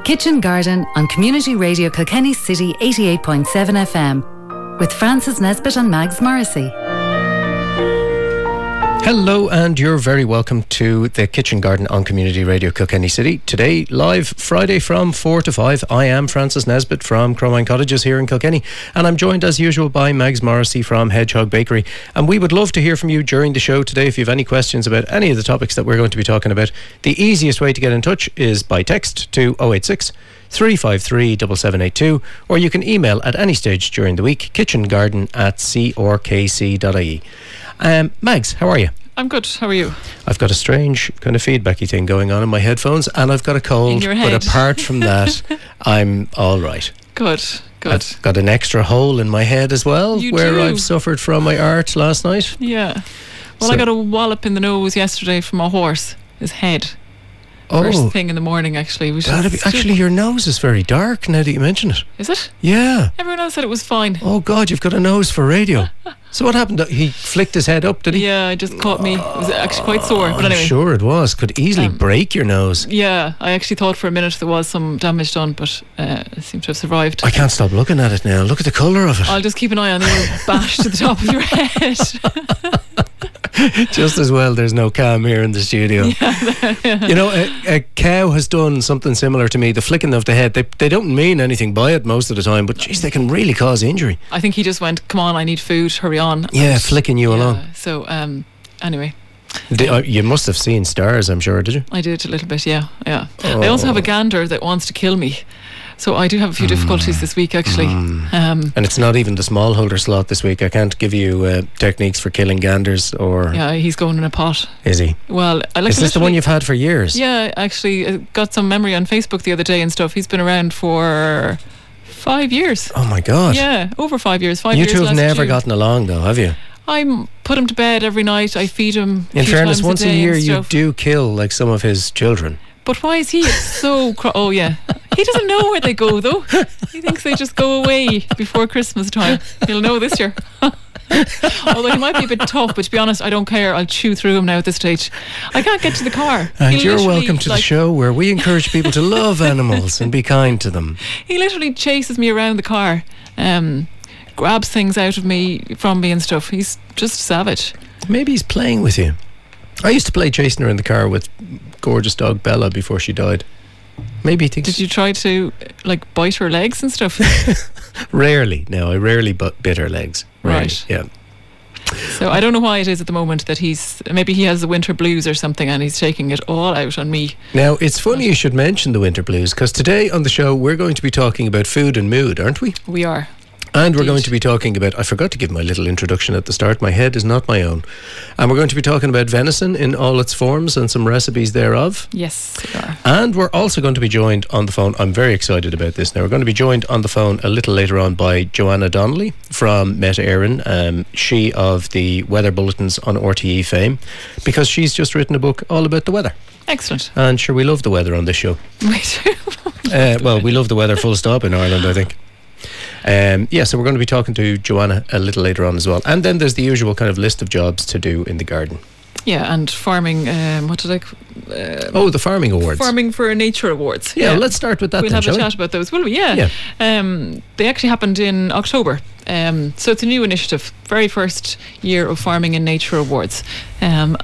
Kitchen Garden on Community Radio Kilkenny City 88.7 FM with Francis Nesbitt and Mags Morrissey. Hello, and you're very welcome to the Kitchen Garden on Community Radio Kilkenny City. Today, live Friday from 4 to 5. I am Francis Nesbitt from Cromine Cottages here in Kilkenny, and I'm joined as usual by Mags Morrissey from Hedgehog Bakery. And we would love to hear from you during the show today. If you have any questions about any of the topics that we're going to be talking about, the easiest way to get in touch is by text to 086 353 7782, or you can email at any stage during the week, kitchengarden@corkc.ie. Mags, how are you? I'm good. How are you? I've got a strange kind of feedbacky thing going on in my headphones, and I've got a cold. In your head. But apart from that, I'm all right. Good. I've got an extra hole in my head as well, where I've suffered from my art last night. Yeah. Well, I got a wallop in the nose yesterday from a horse. His head. Oh. First thing in the morning, actually. Actually, your nose is very dark now that you mention it. Is it? Yeah. Everyone else said it was fine. Oh, God, you've got a nose for radio. So what happened? He flicked his head up, did he? Yeah, it just caught me. It was actually quite sore. But anyway. I'm sure it was. Could easily break your nose. Yeah, I actually thought for a minute there was some damage done, but it seemed to have survived. I can't stop looking at it now. Look at the colour of it. I'll just keep an eye on the old bash to the top of your head. Just as well there's no cam here in the studio. Yeah. You know, a cow has done something similar to me. The flicking of the head, they don't mean anything by it most of the time, but geez, they can really cause injury. I think he just went, come on, I need food, hurry on. Yeah, flicking you along. So anyway, you must have seen stars, I'm sure, did you? I did a little bit, yeah. I also have a gander that wants to kill me. So I do have a few difficulties this week, actually. And it's not even the smallholder slot this week. I can't give you techniques for killing ganders or... Yeah, he's going in a pot. Is he? Well, is this the one you've had for years? Yeah, actually, I got some memory on Facebook the other day and stuff. He's been around for 5 years. Oh my God. Yeah, over 5 years. You two have never gotten along though, have you? I put him to bed every night. I feed him in fairness, once a year you do kill like some of his children. But why is he so... oh, yeah. He doesn't know where they go, though. He thinks they just go away before Christmas time. He'll know this year. Although he might be a bit tough, but to be honest, I don't care. I'll chew through him now at this stage. I can't get to the car. And you're welcome to the show where we encourage people to love animals and be kind to them. He literally chases me around the car, grabs things out of me, from me and stuff. He's just savage. Maybe he's playing with you. I used to play chasing her in the car with gorgeous dog Bella before she died. Maybe he thinks... Did you try to bite her legs and stuff? Rarely. No, I rarely bit her legs. Rarely. Right. Yeah. So I don't know why it is at the moment that maybe he has the winter blues or something and he's taking it all out on me. Now, it's funny you should mention the winter blues, because today on the show we're going to be talking about food and mood, aren't we? We are. And we're going to be talking about... I forgot to give my little introduction at the start. My head is not my own. And we're going to be talking about venison in all its forms and some recipes thereof. Yes, we are. And we're also going to be joined on the phone. I'm very excited about this now. We're going to be joined on the phone a little later on by Joanna Donnelly from Meta Éireann, she of the weather bulletins on RTE fame, because she's just written a book all about the weather. Excellent. And sure, we love the weather on this show. We do. Well, we love the weather full stop in Ireland, I think. So we're going to be talking to Joanna a little later on as well. And then there's the usual kind of list of jobs to do in the garden. Yeah, and farming, the Farming Awards. Farming for Nature Awards. Yeah, let's start with that. We'll have a chat about those, will we? Yeah. They actually happened in October. So it's a new initiative, very first year of Farming in Nature Awards. And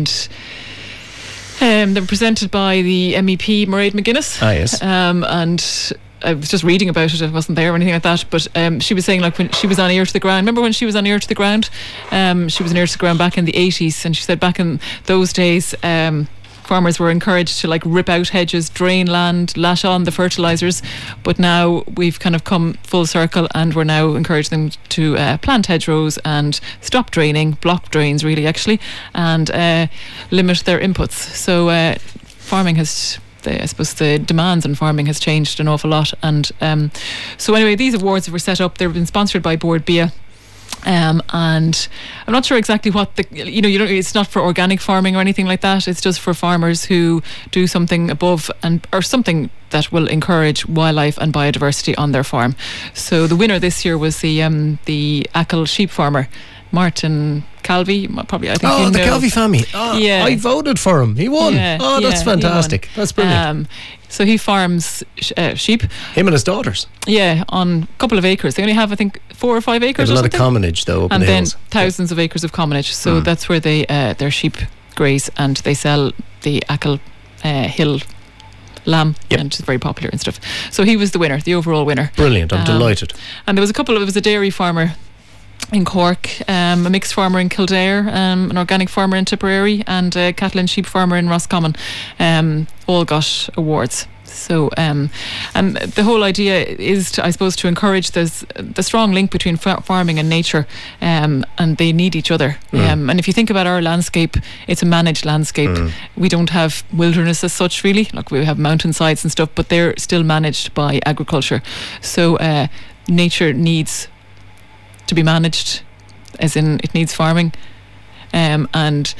they're presented by the MEP Mairead McGuinness. Ah, yes. And I was just reading about it. I wasn't there or anything like that, but she was saying, when she was on Ear to the Ground, remember when she was on Ear to the Ground? She was on Ear to the Ground back in the 80s, and she said back in those days farmers were encouraged to rip out hedges, drain land, lash on the fertilisers, but now we've kind of come full circle and we're now encouraging them to plant hedgerows and stop draining, block drains really actually, and limit their inputs. So farming has... I suppose the demands on farming has changed an awful lot, and so anyway, these awards were set up. They've been sponsored by Board Bia, and I'm not sure exactly what it's not for organic farming or anything like that. It's just for farmers who do something above or something that will encourage wildlife and biodiversity on their farm. So the winner this year was the Achill sheep farmer, Martin Calvi, probably. I think Oh, you the know. Calvi family. Oh, Yeah. I voted for him. He won. Yeah, Oh, that's yeah, he fantastic. won. That's brilliant. So he farms sheep. Him and his daughters. Yeah, on a couple of acres. They only have, I think, 4 or 5 acres. There's a or lot of something. commonage though up in And the then hills. thousands of acres of commonage. So that's where they their sheep graze, and they sell the Achill Hill lamb, Yep. and it's very popular and stuff. So he was the winner, the overall winner. Brilliant. I'm delighted. And there was it was a dairy farmer in Cork, a mixed farmer in Kildare, an organic farmer in Tipperary, and a cattle and sheep farmer in Roscommon. All got awards. So, and the whole idea is, I suppose, to encourage the strong link between farming and nature, and they need each other. And if you think about our landscape, it's a managed landscape. We don't have wilderness as such, really. Like, we have mountainsides and stuff, but they're still managed by agriculture. So nature needs to be managed, as in it needs farming, and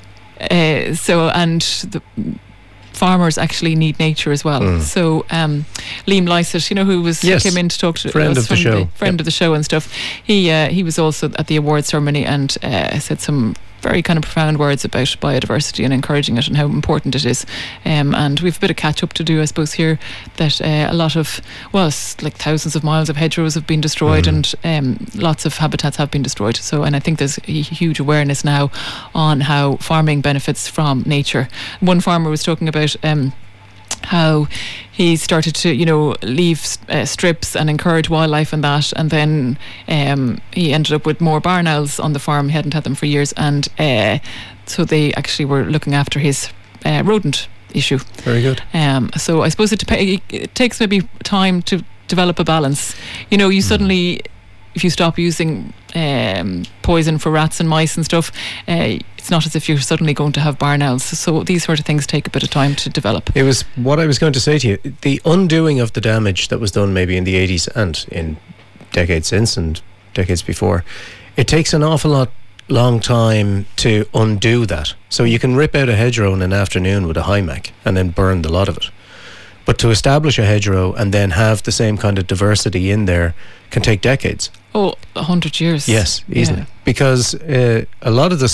the farmers actually need nature as well. So Liam Lysett, who came in to talk to friend us, of the show, friend of the show and stuff, he was also at the award ceremony and said some very kind of profound words about biodiversity and encouraging it and how important it is. And we've a bit of catch up to do, I suppose, here, that a lot of, like thousands of miles of hedgerows have been destroyed, and lots of habitats have been destroyed. So, and I think there's a huge awareness now on how farming benefits from nature. One farmer was talking about how he started to, leave strips and encourage wildlife and that, and then he ended up with more barn owls on the farm. He hadn't had them for years, and so they actually were looking after his rodent issue. Very good. So I suppose it takes maybe time to develop a balance. You suddenly, if you stop using poison for rats and mice and stuff, it's not as if you're suddenly going to have barn owls. So these sort of things take a bit of time to develop. It was what I was going to say to you. The undoing of the damage that was done maybe in the 80s and in decades since and decades before, it takes an awful long time to undo that. So you can rip out a hedgerow in an afternoon with a HiMac and then burn the lot of it. But to establish a hedgerow and then have the same kind of diversity in there can take decades. 100 years. Yes, easily. Yeah. Because a lot of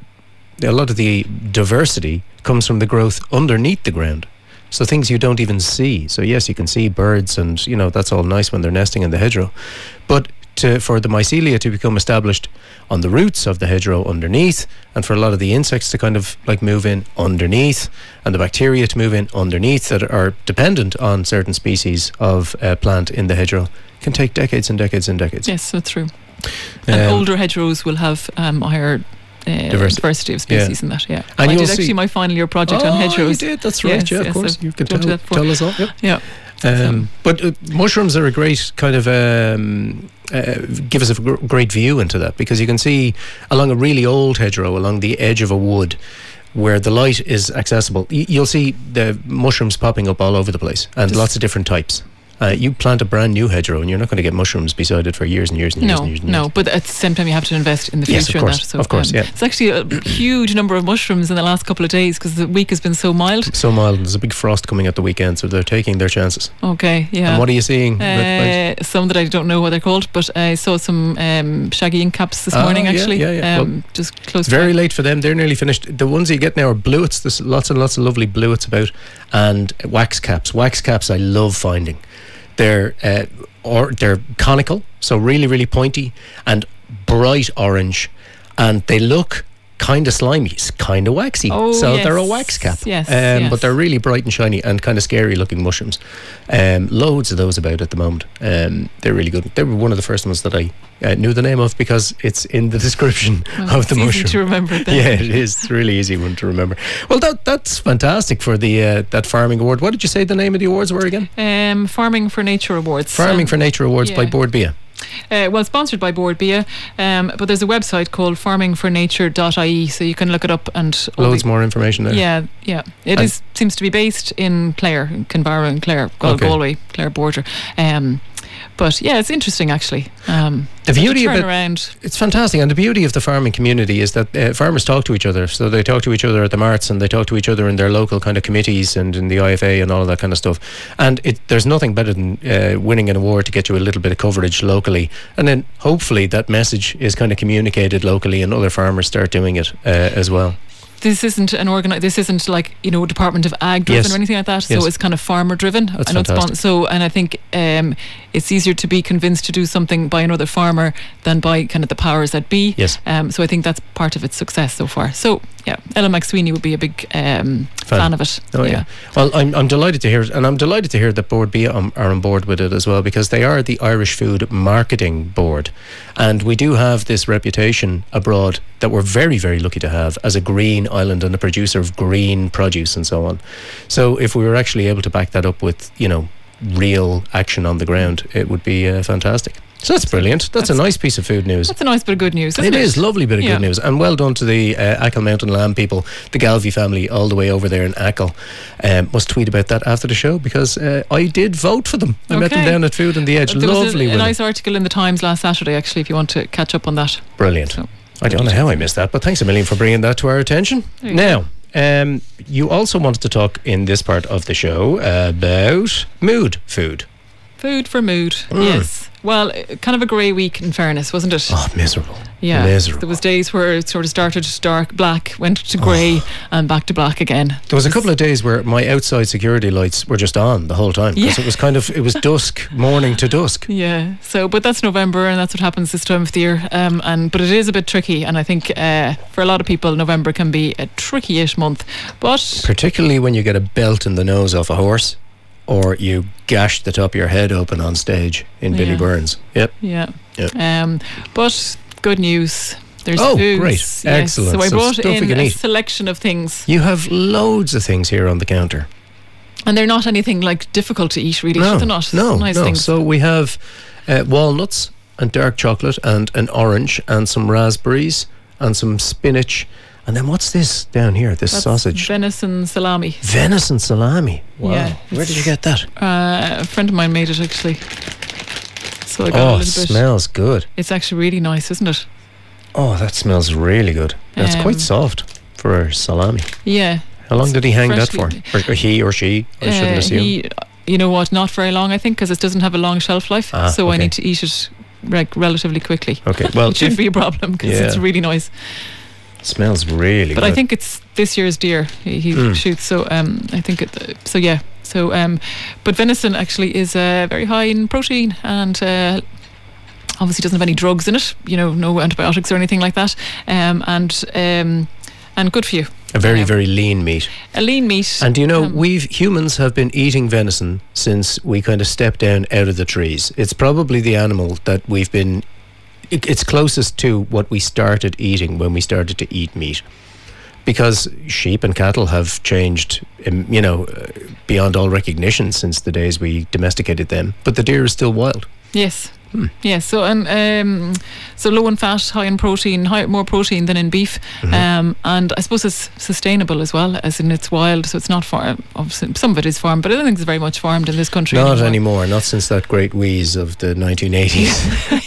the diversity comes from the growth underneath the ground. So things you don't even see. So yes, you can see birds and, that's all nice when they're nesting in the hedgerow. But for the mycelia to become established on the roots of the hedgerow underneath, and for a lot of the insects to kind of like move in underneath, and the bacteria to move in underneath that are dependent on certain species of plant in the hedgerow, can take decades and decades and decades. Yes, that's true. And older hedgerows will have higher diversity of species in that, yeah. And I did actually my final year project on hedgerows. You did, that's right, yes, of course. You can tell us all. Yeah. But mushrooms are a great kind of give us a great view into that, because you can see along a really old hedgerow, along the edge of a wood, where the light is accessible, you'll see the mushrooms popping up all over the place, and lots of different types. You plant a brand new hedgerow and you're not going to get mushrooms beside it for years and years and years and years. No, but at the same time you have to invest in the future. Yes, of course, in that. So, of course, yeah. It's actually a huge number of mushrooms in the last couple of days because the week has been so mild. So mild, and there's a big frost coming at the weekend, so they're taking their chances. Okay, yeah. And what are you seeing? Some that I don't know what they're called, but I saw some shaggy ink caps this morning actually. Yeah. Just close very by. Late for them, they're nearly finished. The ones you get now are bluets. There's lots and lots of lovely bluets about, and wax caps. Wax caps I love finding. They're conical, so really, really pointy and bright orange, and they look kind of slimy, kind of waxy. They're a wax cap. Yes. But they're really bright and shiny and kind of scary looking mushrooms. Loads of those about at the moment. They're really good. They were one of the first ones that I knew the name of because it's in the description of the mushroom. It's easy to remember then. Yeah, it is. It's a really easy one to remember. Well, that's fantastic for the that farming award. What did you say the name of the awards were again? Farming for Nature Awards. Farming for Nature Awards by Bord Bia. Sponsored by Bord Bia, but there's a website called farmingfornature.ie, so you can look it up and loads more information there. Yeah. Seems to be based in Clare, Kinvara and Clare, Galway, Clare border. But yeah, it's interesting actually. The beauty of it, around. it's fantastic, and the beauty of the farming community is that farmers talk to each other. So they talk to each other at the marts, and they talk to each other in their local kind of committees and in the IFA and all of that kind of stuff. And there's nothing better than winning an award to get you a little bit of coverage locally, and then hopefully that message is kind of communicated locally, and other farmers start doing it as well. This isn't this isn't like, Department of Ag driven or anything like that. So it's kind of farmer driven. That's fantastic. And I think it's easier to be convinced to do something by another farmer than by kind of the powers that be. Yes. So I think that's part of its success so far. So yeah, Ella McSweeney would be a big fan of it. Oh yeah. Well, I'm delighted to hear it, and I'm delighted to hear that Board B are on board with it as well, because they are the Irish Food Marketing Board, and we do have this reputation abroad that we're very, very lucky to have as a green island and a producer of green produce and so on. So if we were actually able to back that up with, real action on the ground, it would be fantastic. So that's brilliant. That's a nice piece of food news. That's a nice bit of good news, isn't it? It is, lovely bit of good news. And well done to the Achill Mountain Lamb people, the Galvey family, all the way over there in Achill. Must tweet about that after the show, because I did vote for them. I met them down at Food on the Edge. There Lovely was a nice article in the Times last Saturday, actually, if you want to catch up on that. Brilliant. So, I don't know how I missed that, but thanks a million for bringing that to our attention. Now, you also wanted to talk in this part of the show about mood food. Food for mood, yes. Well, kind of a grey week, in fairness, wasn't it? Oh, miserable. Yeah. Miserable. There was days where it sort of started dark, black, went to grey, and back to black again. There was a couple of days where my outside security lights were just on the whole time, because it was dusk, morning to dusk. Yeah. So, but that's November, and that's what happens this time of the year. But it is a bit tricky, and I think for a lot of people, November can be a tricky-ish month. But particularly when you get a belt in the nose off a horse, or you gash the top of your head open on stage in Billy Burns. Yep. Yeah. But good news. There's foods. Great. Yes. Excellent. So I brought in a selection of things. You have loads of things here on the counter. And they're not anything like difficult to eat, really. No, they're not. No, nice no. things. So we have walnuts and dark chocolate and an orange and some raspberries and some spinach. And then what's this down here, this sausage? Venison salami. Venison salami? Wow. Yeah, where did you get that? A friend of mine made it, actually. So I got a little bit. It smells good. It's actually really nice, isn't it? Oh, that smells really good. It's quite soft for a salami. Yeah. How long did he hang that for? Or he or she? I shouldn't assume. You know what, not very long, I think, because it doesn't have a long shelf life. So I need to eat it relatively quickly. Okay, well. It shouldn't be a problem, because it's really nice. Smells really good. But I think it's this year's deer he shoots, so I think but venison actually is very high in protein, and obviously doesn't have any drugs in it, no antibiotics or anything like that, and good for you. A very, very lean meat. A lean meat. And humans have been eating venison since we kind of stepped down out of the trees. It's probably the animal that we've been it's closest to what we started eating when we started to eat meat, because sheep and cattle have changed, beyond all recognition since the days we domesticated them. But the deer is still wild. Yes. Yes, so so low in fat, high in protein, more protein than in beef, and I suppose it's sustainable as well, as in it's wild, so it's not farm. Obviously, some of it is farmed, but I don't think it's very much farmed in this country. Not anymore. Not since that great wheeze of the 1980s.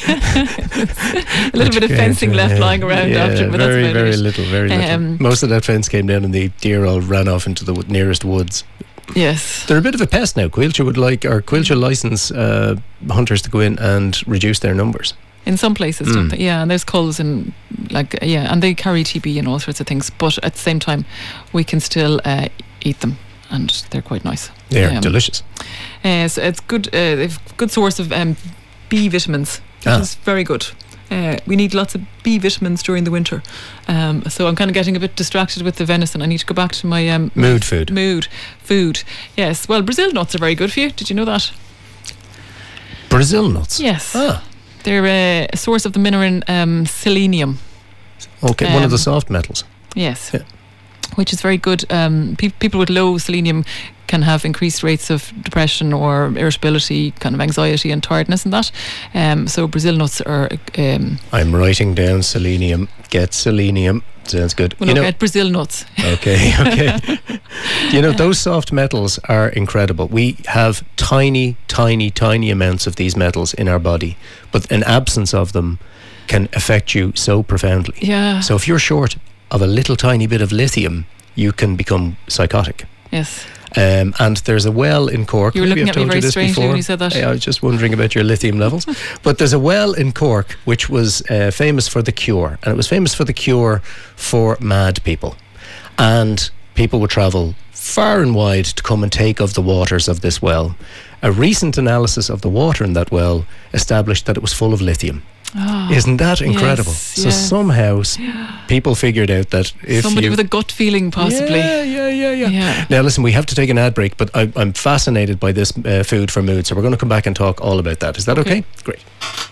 A little bit of fencing left lying around after, but very, that's very little, very little. Most of that fence came down, and the deer all ran off into the nearest woods. Yes. They're a bit of a pest now. Coillte would Coillte license hunters to go in and reduce their numbers. In some places, don't they? Yeah, and there's culls and and they carry TB and all sorts of things. But at the same time, we can still eat them, and they're quite nice. They're delicious. So it's good. They've good source of B vitamins, which is very good. We need lots of B vitamins during the winter, so I'm kind of getting a bit distracted with the venison. I need to go back to my mood food. Yes, well, Brazil nuts are very good for you. Did you know that? Brazil nuts? Yes. They're a source of the mineral selenium. Okay, one of the soft metals. Yes. Yeah. Which is very good. People with low selenium can have increased rates of depression or irritability, kind of anxiety and tiredness and that. So Brazil nuts are... I'm writing down selenium. Get selenium. Sounds good. We'll look at Brazil nuts. Okay. Those soft metals are incredible. We have tiny amounts of these metals in our body, but an absence of them can affect you so profoundly. Yeah. So if you're short of a little tiny bit of lithium, you can become psychotic. Yes. And there's a well in Cork. You were looking at me very strangely when you said that. I was just wondering about your lithium levels. But there's a well in Cork which was famous for the cure. And it was famous for the cure for mad people. And people would travel far and wide to come and take of the waters of this well. A recent analysis of the water in that well established that it was full of lithium. Oh, isn't that incredible? Yes, so somehow people figured out that if somebody with a gut feeling, possibly. Yeah. Now listen, we have to take an ad break, but I'm fascinated by this food for mood, so we're going to come back and talk all about that. Is that okay? Great.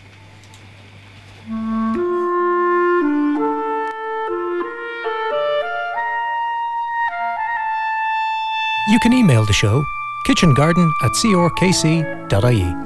You can email the show kitchengarden@corkc.ie.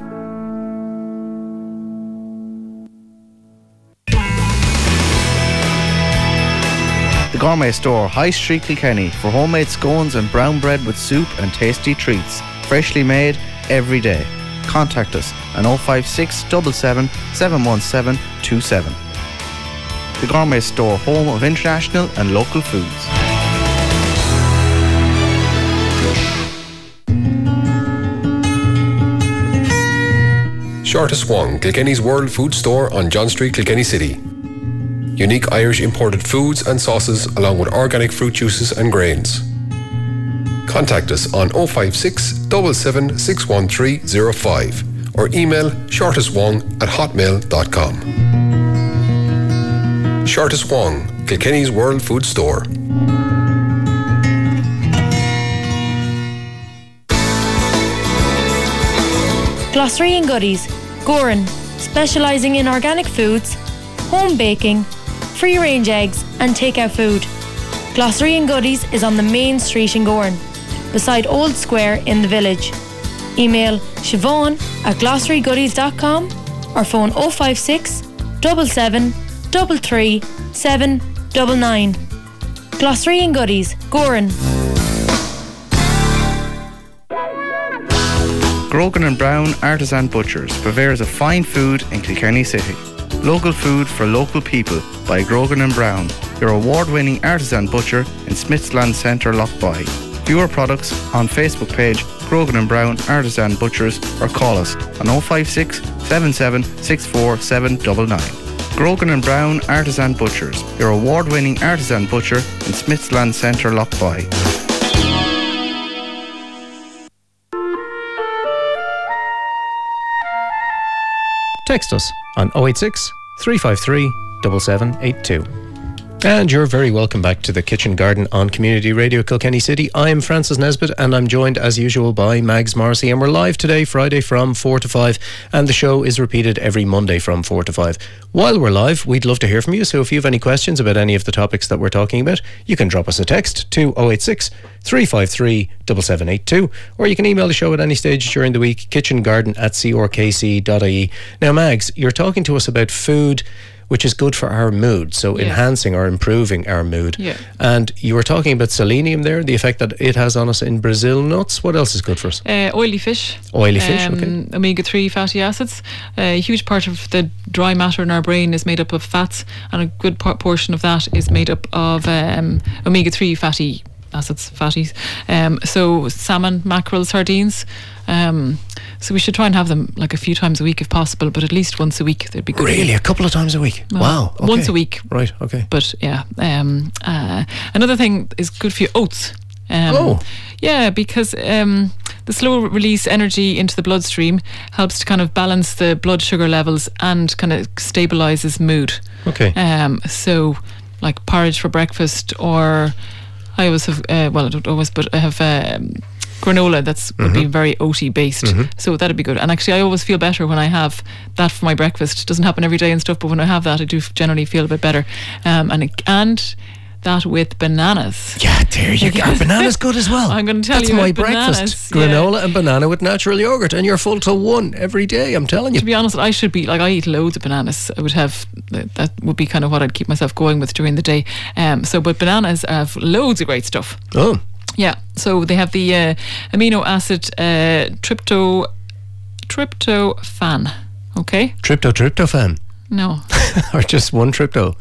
The Gourmet Store, High Street, Kilkenny, for homemade scones and brown bread with soup and tasty treats. Freshly made every day. Contact us on 056 77 717 27. The Gourmet Store, home of international and local foods. Shortest Wong, Kilkenny's World Food Store on John Street, Kilkenny City. Unique Irish imported foods and sauces along with organic fruit juices and grains. Contact us on 056 77 61305 or email shortestwong@hotmail.com. Shortest Wong, Kilkenny's World Food Store. Glossary and Goodies, Goran, specialising in organic foods, home baking, free-range eggs and take-out food. Glossary and Goodies is on the main street in Goran, beside Old Square in the village. Email siobhan@glossarygoodies.com or phone 056 77 33 799. Glossary and Goodies, Goran. Grogan and Brown Artisan Butchers, purveyors of fine food in Kilkenny City. Local food for local people by Grogan and Brown, your award-winning artisan butcher in Smithsland Centre, Lochbuy. View our products on Facebook page Grogan and Brown Artisan Butchers or call us on 056 77 64 799. Grogan and Brown Artisan Butchers, your award-winning artisan butcher in Smithsland Centre, Lochbuy. Text us on 086 353 7782. And you're very welcome back to the Kitchen Garden on Community Radio Kilkenny City. I'm Francis Nesbitt and I'm joined as usual by Mags Morrissey, and we're live today, Friday from 4 to 5, and the show is repeated every Monday from 4 to 5. While we're live, we'd love to hear from you, so if you have any questions about any of the topics that we're talking about, you can drop us a text to 086 353 7782, or you can email the show at any stage during the week, kitchengarden@corkc.ie. Now Mags, you're talking to us about food which is good for our mood, so enhancing or improving our mood. Yeah. And you were talking about selenium there, the effect that it has on us in Brazil nuts. What else is good for us? Oily fish. Oily fish, okay. Omega-3 fatty acids. A huge part of the dry matter in our brain is made up of fats, and a good portion of that is made up of omega-3 fatty acids, fatties. So salmon, mackerel, sardines. So we should try and have them like a few times a week if possible, but at least once a week they'd be good. Really? A couple of times a week? Well, wow. Okay. Once a week. Right, okay. But yeah. Another thing is good for your oats. Yeah, because the slow release energy into the bloodstream helps to kind of balance the blood sugar levels and kind of stabilises mood. Okay. So like porridge for breakfast, or I always have, I don't always, but I have granola would be very oaty based, so that'd be good. And actually I always feel better when I have that for my breakfast. It doesn't happen every day and stuff, but when I have that I do generally feel a bit better. And that with bananas. Yeah, there you go. Banana's good as well. I'm going to tell That's you my about breakfast. bananas. Granola and banana with natural yogurt, and you're full to one every day, I'm telling you. To be honest, I should be, like, I eat loads of bananas. That would be kind of what I'd keep myself going with during the day. But bananas have loads of great stuff. Oh. Yeah, so they have the amino acid tryptophan. Okay? Tryptophan. No. Or just one trypto.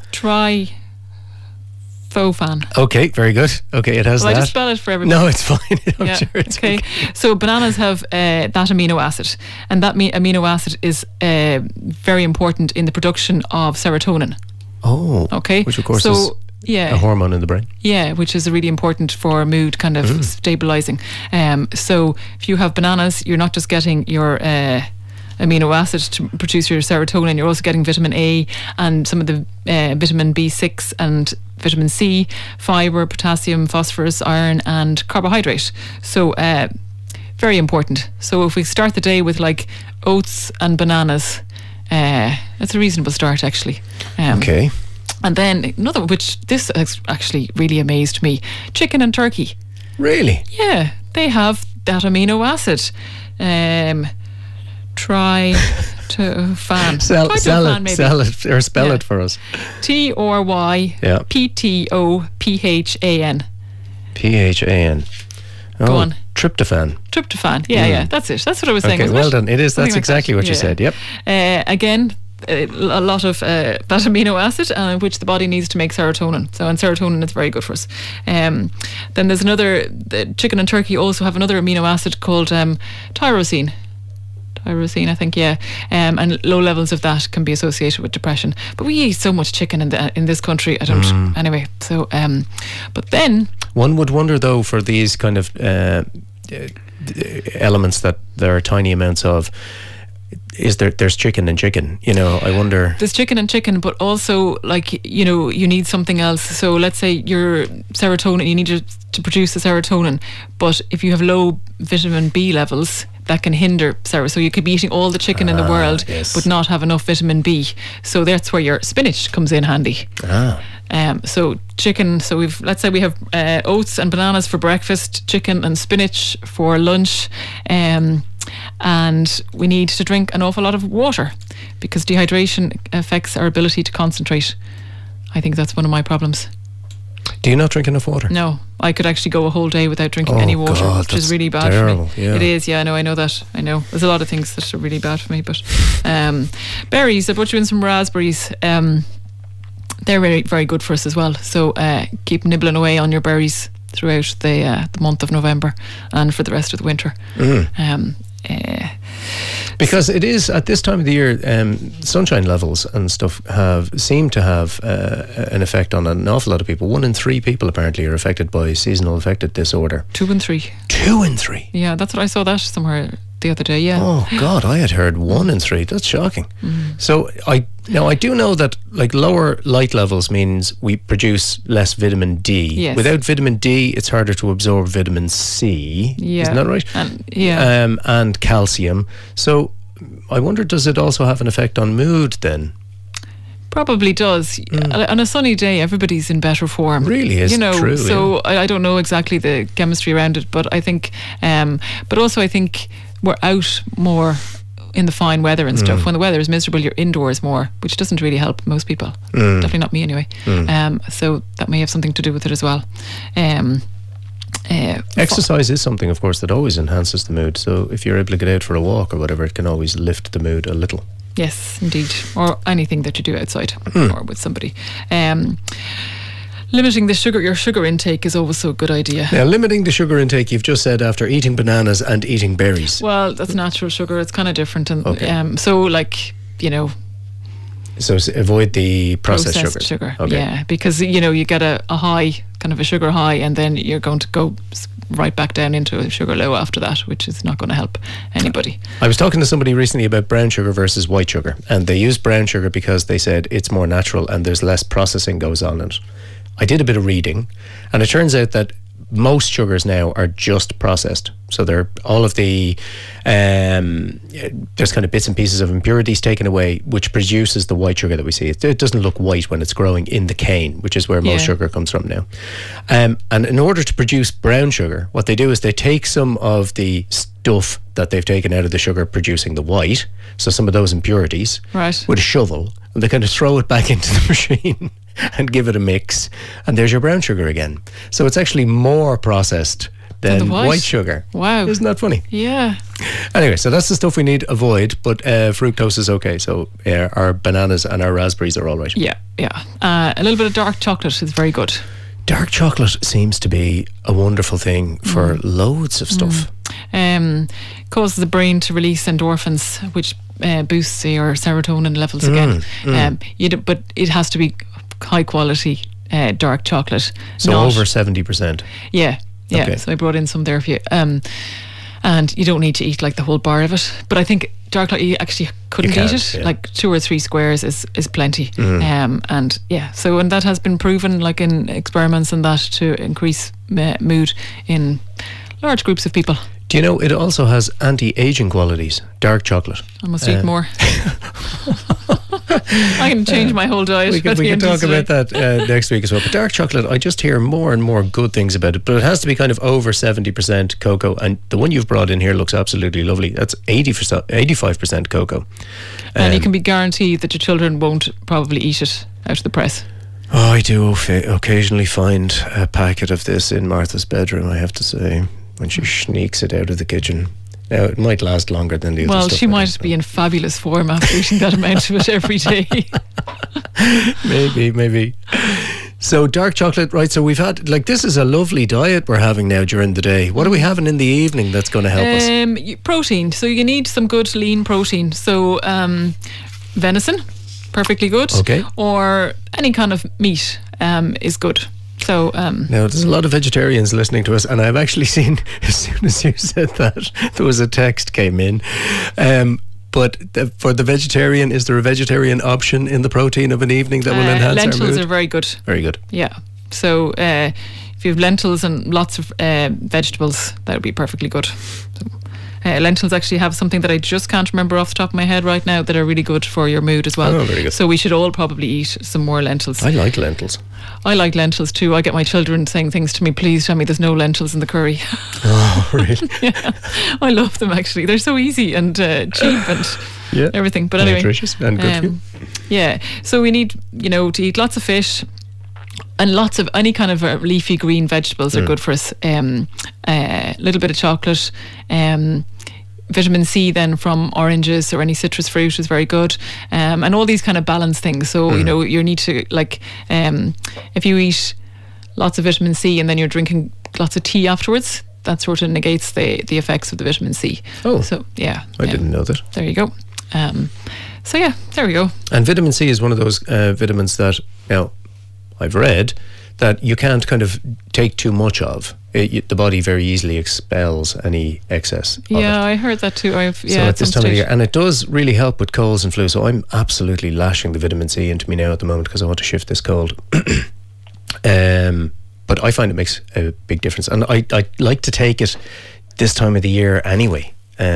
Tryptophan. Okay, very good. Okay, it has Well, that. I just spell it for everybody. No, it's fine. I'm Yeah, sure it's okay. So bananas have that amino acid, and that amino acid is very important in the production of serotonin. Oh. Okay? Which, of course, So, is yeah. a hormone in the brain. Yeah, which is really important for mood kind of stabilising. So if you have bananas, you're not just getting your amino acid to produce your serotonin, you're also getting vitamin A and some of the vitamin B6 and vitamin C, fibre, potassium, phosphorus, iron and carbohydrate. So very important. So if we start the day with like oats and bananas, that's a reasonable start actually. Okay. And then another, which this has actually really amazed me, chicken and turkey. Really? Yeah, they have that amino acid. Tryptophan. Sell Tryptophan, maybe. it spell it for us. TRYPTOPHAN. PHAN. Oh, Go on. Tryptophan. Tryptophan. Yeah, that's it. That's what I was saying. Okay, Isn't well it? done. It is. That's Something like exactly that. what you Yeah. said. Yep. Again, a lot of that amino acid, which the body needs to make serotonin. So, and serotonin is very good for us. Then there's another. The chicken and turkey also have another amino acid called tyrosine. Tyrosine, I think, yeah. And low levels of that can be associated with depression. But we eat so much chicken in this country. I don't. Anyway, so but then one would wonder, though, for these kind of elements that there are tiny amounts of. There's chicken and chicken, I wonder. There's chicken and chicken, but also you need something else. So let's say your serotonin, you need to produce the serotonin, but if you have low vitamin B levels, that can hinder so you could be eating all the chicken in the world, yes. but not have enough vitamin B. So that's where your spinach comes in handy. So chicken. So let's say we have oats and bananas for breakfast, chicken and spinach for lunch, and we need to drink an awful lot of water because dehydration affects our ability to concentrate. I think that's one of my problems. Do you not drink enough water? No, I could actually go a whole day without drinking any water, God, which is really bad terrible, for me. yeah. It is, yeah, I know that. I know. There's a lot of things that are really bad for me, but berries, I brought you in some raspberries. They're very, very good for us as well. So keep nibbling away on your berries throughout the month of November and for the rest of the winter. Because it is at this time of the year, sunshine levels and stuff seem to have an effect on an awful lot of people. 1 in 3 people apparently are affected by seasonal affective disorder. 2 and 3. 2 in 3. Yeah, that's what I saw that somewhere the other day. Yeah. Oh God, I had heard 1 in 3. That's shocking. So I do know that like lower light levels means we produce less vitamin D. Yes. Without vitamin D, it's harder to absorb vitamin C. Yeah. Isn't that right? And calcium. So I wonder, does it also have an effect on mood then? Probably does. On a sunny day, everybody's in better form. Really is true. So I don't know exactly the chemistry around it, but I think, but also I think we're out more in the fine weather and stuff. When the weather is miserable, you're indoors more, which doesn't really help most people. Definitely not me anyway. So that may have something to do with it as well. Exercise is something, of course, that always enhances the mood. So if you're able to get out for a walk or whatever, it can always lift the mood a little. Yes, indeed. Or anything that you do outside or with somebody. Limiting your sugar intake is always a good idea. Now, limiting the sugar intake, you've just said after eating bananas and eating berries. Well, that's natural sugar. It's kind of different. And Okay. so avoid the processed sugar. Okay. Yeah, because you get a high, kind of a sugar high, and then you're going to go right back down into a sugar low after that, which is not going to help anybody. I was talking to somebody recently about brown sugar versus white sugar, and they used brown sugar because they said it's more natural and there's less processing goes on in it. I did a bit of reading, and it turns out that most sugars now are just processed. So they're all of the there's kind of bits and pieces of impurities taken away, which produces the white sugar that we see. It doesn't look white when it's growing in the cane, which is where most sugar comes from now. And in order to produce brown sugar, what they do is they take some of the stuff that they've taken out of the sugar producing the white, so some of those impurities, with a shovel, and they kind of throw it back into the machine and give it a mix, and there's your brown sugar again. So it's actually more processed than white sugar. Wow. Isn't that funny? Yeah. Anyway, so that's the stuff we need to avoid, but fructose is okay. So our bananas and our raspberries are all right. Yeah. A little bit of dark chocolate is very good. Dark chocolate seems to be a wonderful thing for loads of stuff. Causes the brain to release endorphins, which boosts your serotonin levels again. But it has to be high quality dark chocolate. So over 70%. Yeah. Okay. So I brought in some there for you. And you don't need to eat like the whole bar of it. But I think dark chocolate, you actually couldn't eat it. Yeah. Like 2 or 3 squares is plenty. And that has been proven, like in experiments and that, to increase mood in large groups of people. Do you know it also has anti-aging qualities, dark chocolate? I must eat more. I can change my whole diet. We can talk about that next week as well. But dark chocolate, I just hear more and more good things about it. But it has to be kind of over 70% cocoa. And the one you've brought in here looks absolutely lovely. That's 85% cocoa. And you can be guaranteed that your children won't probably eat it out of the press. Oh, I do occasionally find a packet of this in Martha's bedroom, I have to say, when she sneaks it out of the kitchen. Now, it might last longer than the other stuff. Well, she might be in fabulous form after eating that amount of it every day. Maybe. So, dark chocolate, right, so we've had, like, this is a lovely diet we're having now during the day. What are we having in the evening that's going to help us? Protein. So, you need some good lean protein. So, venison, perfectly good. Okay. Or any kind of meat is good. So now there's a lot of vegetarians listening to us, and I've actually seen, as soon as you said that, there was a text came in. But for the vegetarian, is there a vegetarian option in the protein of an evening that will enhance our mood? Lentils are very good. Very good. Yeah. So if you have lentils and lots of vegetables, that would be perfectly good. So, lentils actually have something that I just can't remember off the top of my head right now that are really good for your mood as well. Oh, very good. So we should all probably eat some more lentils. I like lentils. I like lentils too. I get my children saying things to me, please tell me there's no lentils in the curry. Oh, really? Yeah. I love them actually. They're so easy and cheap and everything. But anyway. Nutritious and good for you. Yeah. So we need, to eat lots of fish. And lots of any kind of leafy green vegetables are good for us. Little bit of chocolate. Vitamin C then from oranges or any citrus fruit is very good. And all these kind of balance things. So, you need to, like, if you eat lots of vitamin C and then you're drinking lots of tea afterwards, that sort of negates the effects of the vitamin C. Oh. So, yeah. I didn't know that. There you go. So, yeah, there we go. And vitamin C is one of those vitamins that, I've read that you can't kind of take too much of. The body very easily expels any excess of it. Yeah, I heard that too. So at this time of the year, and it does really help with colds and flu. So I'm absolutely lashing the vitamin C into me now at the moment because I want to shift this cold. But I find it makes a big difference, and I like to take it this time of the year anyway,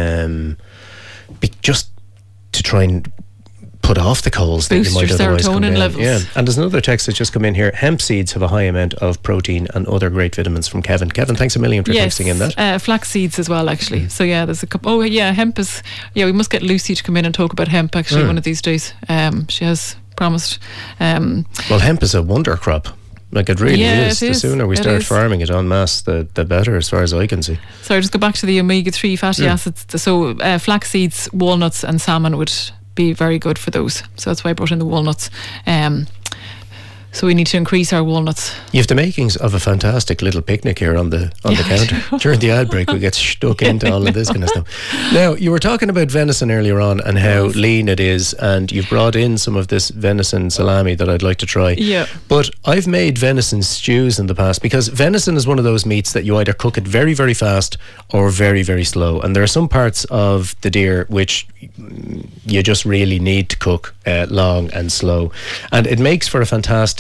just to try and put off the colds that you might otherwise come down. Levels. Yeah. And there's another text that's just come in here. Hemp seeds have a high amount of protein and other great vitamins, from Kevin. Kevin, thanks a million for texting in that. Flax seeds as well, actually. So yeah, there's a couple. Oh yeah, hemp is. Yeah, we must get Lucy to come in and talk about hemp actually one of these days. She has promised. Well, hemp is a wonder crop. Like it really is. The sooner we start farming it en masse, the better, as far as I can see. So I'll just go back to the omega-3 fatty acids. So flax seeds, walnuts and salmon would be very good for those. So that's why I brought in the walnuts. So we need to increase our walnuts. You have the makings of a fantastic little picnic here on the counter. During the ad break, we get stuck into all of this kind of stuff. Now, you were talking about venison earlier on and how lean it is, and you've brought in some of this venison salami that I'd like to try. Yeah. But I've made venison stews in the past, because venison is one of those meats that you either cook it very, very fast or very, very slow. And there are some parts of the deer which you just really need to cook long and slow. And it makes for a fantastic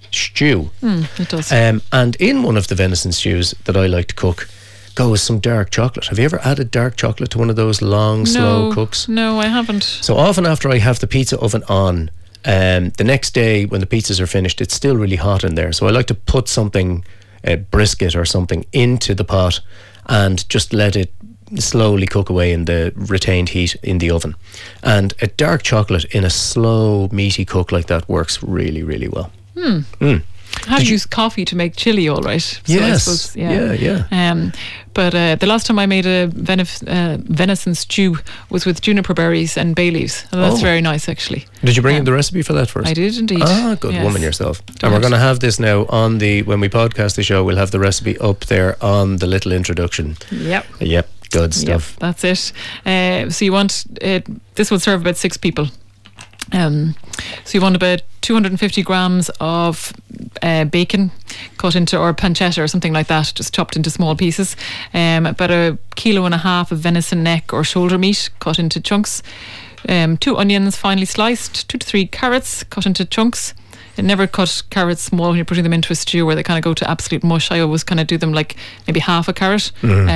stew. It does. And in one of the venison stews that I like to cook goes some dark chocolate. Have you ever added dark chocolate to one of those long, slow cooks? No, I haven't. So often after I have the pizza oven on, the next day when the pizzas are finished, it's still really hot in there. So I like to put something, a brisket or something, into the pot and just let it slowly cook away in the retained heat in the oven. And a dark chocolate in a slow, meaty cook like that works really, really well. I have used coffee to make chili, all right. So yes. I suppose, Yeah. But the last time I made a venison stew was with juniper berries and bay leaves. And that's very nice, actually. Did you bring in the recipe for that first? I did indeed. Good woman yourself. And we're going to have this now on when we podcast the show, we'll have the recipe up there on the little introduction. Yep. Good stuff. Yep, that's it. So you want this will serve about 6 people. So you want about 250 grams of bacon cut into, or pancetta or something like that, just chopped into small pieces. About 1.5 kilos of venison neck or shoulder meat cut into chunks. 2 onions finely sliced. 2 to 3 carrots cut into chunks. And never cut carrots small when you're putting them into a stew where they kind of go to absolute mush. I always kind of do them like maybe half a carrot.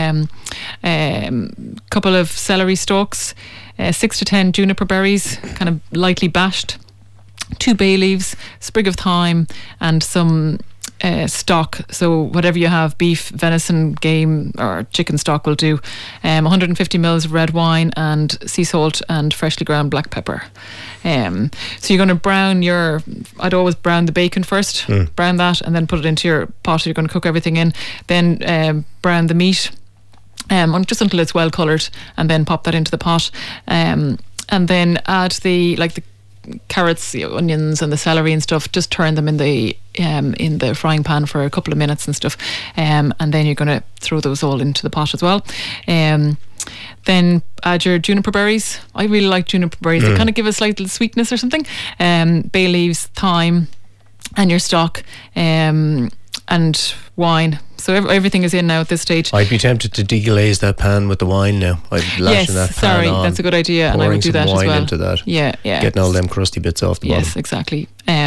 Couple of celery stalks, 6 to 10 juniper berries, kind of lightly bashed, 2 bay leaves, sprig of thyme, and some stock. So whatever you have, beef, venison, game or chicken stock will do. 150 mils of red wine and sea salt and freshly ground black pepper. So you're going to brown I'd always brown the bacon first, brown that and then put it into your pot. You're going to cook everything in, then brown the meat just until it's well coloured, and then pop that into the pot, and then add the carrots, the onions and the celery and stuff. Just turn them in the frying pan for a couple of minutes and stuff, and then you're going to throw those all into the pot as well. Then add your juniper berries. I really like juniper berries. They kind of give a slight little sweetness or something. Bay leaves, thyme, and your stock, and wine. So everything is in now at this stage. I'd be tempted to deglaze that pan with the wine now. I'd lash that pan on. That's a good idea, and I would do that as well. Pouring some wine into that. Yeah. Getting all them crusty bits off the bottom. Yes, exactly.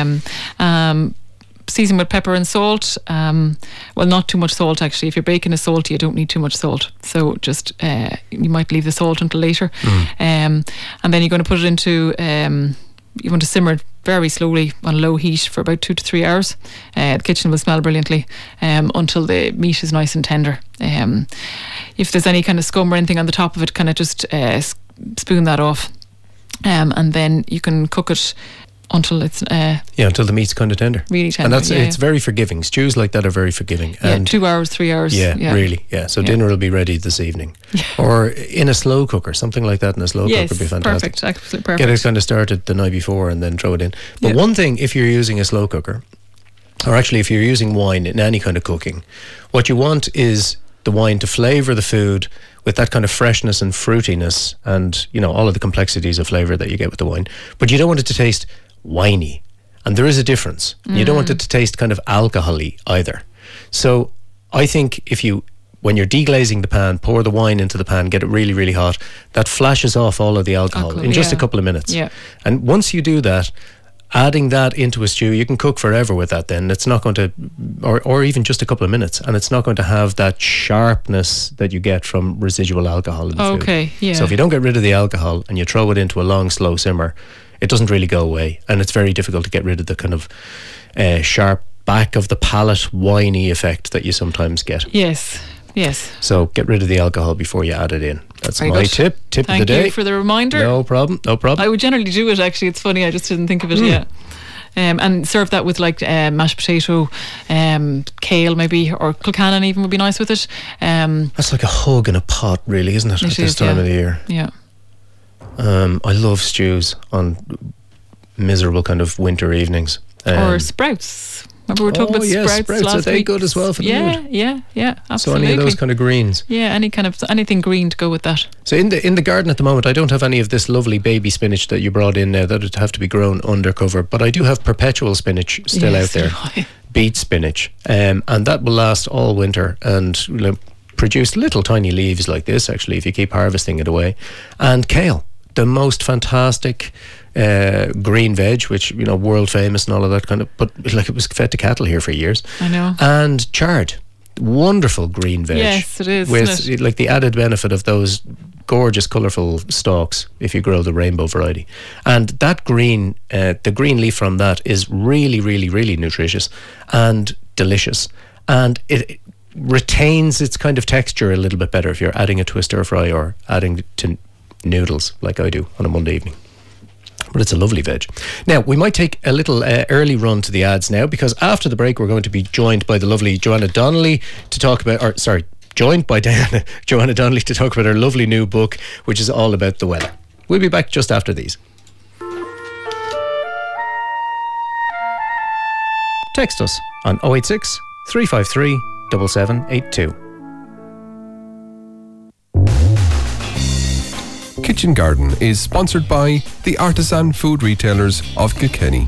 Season with pepper and salt. Well, not too much salt actually. If your bacon is salty, you don't need too much salt. So just you might leave the salt until later. And then you're going to put it into. You want to simmer it very slowly on low heat for about 2 to 3 hours. The kitchen will smell brilliantly until the meat is nice and tender. If there's any kind of scum or anything on the top of it, kind of just spoon that off, and then you can cook it until it's until the meat's kind of tender, really tender. And it's very forgiving. Stews like that are very forgiving. And 2 hours, 3 hours. Really. So dinner will be ready this evening, or in a slow cooker, something like that. In a slow cooker would be fantastic. Perfect, absolutely perfect. Get it kind of started the night before and then throw it in. But one thing, if you're using a slow cooker, or actually if you're using wine in any kind of cooking, what you want is the wine to flavour the food with that kind of freshness and fruitiness, and all of the complexities of flavour that you get with the wine. But you don't want it to taste winey, and there is a difference. You don't want it to taste kind of alcohol-y either. So I think when you're deglazing the pan, pour the wine into the pan, get it really, really hot, that flashes off all of the alcohol in just a couple of minutes. And once you do that, adding that into a stew, you can cook forever with that then. It's not going to, or even just a couple of minutes, and it's not going to have that sharpness that you get from residual alcohol in the food. So if you don't get rid of the alcohol and you throw it into a long, slow simmer, it doesn't really go away, and it's very difficult to get rid of the kind of sharp back of the palate winey effect that you sometimes get. Yes. So get rid of the alcohol before you add it in. That's very my good. tip of the day. Thank you for the reminder. No problem. I would generally do it actually. It's funny, I just didn't think of it yet. And serve that with mashed potato, kale maybe, or Kilcannon even would be nice with it. That's like a hug in a pot, really, isn't it? At this time of the year. Yeah. I love stews on miserable kind of winter evenings. Or sprouts. Remember we were talking about sprouts last week? Are they good as well for the mood? Yeah, absolutely. So any of those kind of greens. Yeah, anything green to go with that. So in the garden at the moment, I don't have any of this lovely baby spinach that you brought in now. That would have to be grown undercover. But I do have perpetual spinach still out there. Beet spinach. And that will last all winter and produce little tiny leaves like this, actually, if you keep harvesting it away. And kale. The most fantastic green veg, which, you know, world famous and all of that kind of, but like it was fed to cattle here for years. I know. And chard, wonderful green veg. Yes, it is. With isn't it? like the added benefit of those gorgeous colourful stalks if you grow the rainbow variety. And that green, the green leaf from that is really, really, really nutritious and delicious. And it retains its kind of texture a little bit better if you're adding it to a stir fry or adding it to noodles like I do on a Monday evening. But it's a lovely veg. Now, we might take a little early run to the ads now, because after the break we're going to be joined by the lovely Joanna Donnelly to talk about, joined by Joanna Donnelly to talk about her lovely new book, which is all about the weather. We'll be back just after these. Text us on 086 353 7782. Kitchen Garden is sponsored by the artisan food retailers of Kilkenny.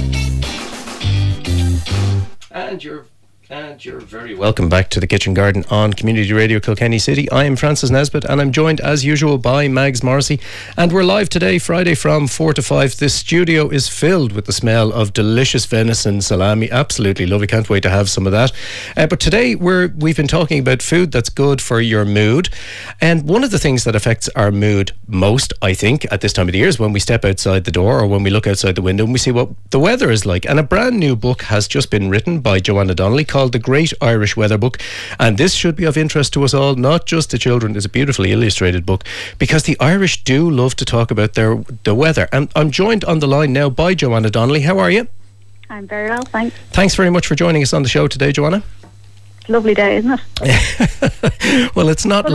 And you're very welcome back to the Kitchen Garden on Community Radio Kilkenny City. I am Francis Nesbitt, and I'm joined as usual by Mags Morrissey, and we're live today, Friday, from 4 to 5. This studio is filled with the smell of delicious venison salami. Absolutely lovely, can't wait to have some of that. But today we've been talking about food that's good for your mood, and one of the things that affects our mood most, I think, at this time of the year is when we step outside the door or when we look outside the window and we see what the weather is like. And a brand new book has just been written by Joanna Donnelly called The Great Irish Weather Book, and this should be of interest to us all, not just to children. It's a beautifully illustrated book because the Irish do love to talk about the weather. And I'm joined on the line now by Joanna Donnelly. How are you? I'm very well, thanks. Thanks very much for joining us on the show today, Joanna. Lovely day, isn't it? Well, it's not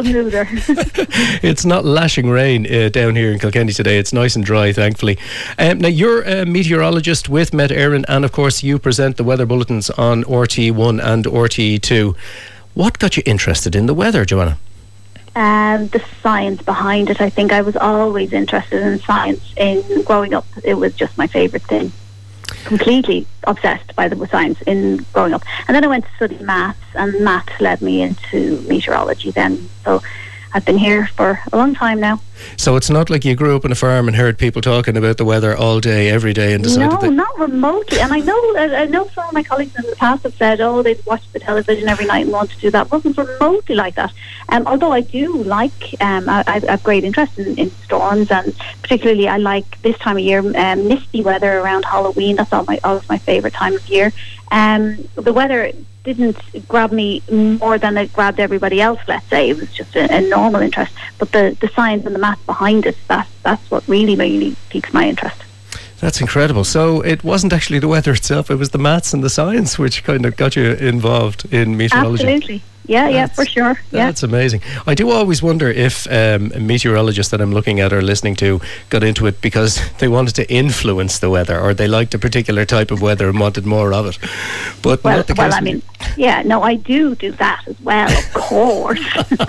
it's not lashing rain down here in Kilkenny today. It's nice and dry, thankfully. Now, you're a meteorologist with Met Éireann, and of course you present the weather bulletins on RTÉ1 and RTÉ2. What got you interested in the weather, Joanna? The science behind it. I think I was always interested in science. In growing up, it was just my favourite thing. Completely obsessed by the science in growing up. And then I went to study maths, and maths led me into meteorology then. So I've been here for a long time now. So it's not like you grew up on a farm and heard people talking about the weather all day, every day, and decided No, not remotely. And I know some of my colleagues in the past have said, they'd watch the television every night and want to do that. It wasn't remotely like that. Although I do like, I have great interest in storms, and particularly I like this time of year, misty weather around Halloween. That's always my favourite time of year. The weather didn't grab me more than it grabbed everybody else, let's say. It was just a normal interest. But the science and the math behind it, that's what really, really piques my interest. That's incredible. So it wasn't actually the weather itself, it was the maths and the science which kind of got you involved in meteorology. Absolutely. Yeah, for sure. Yeah. That's amazing. I do always wonder if meteorologists that I'm looking at or listening to got into it because they wanted to influence the weather, or they liked a particular type of weather and wanted more of it. But not the case. Well, I mean, I do that as well, of course.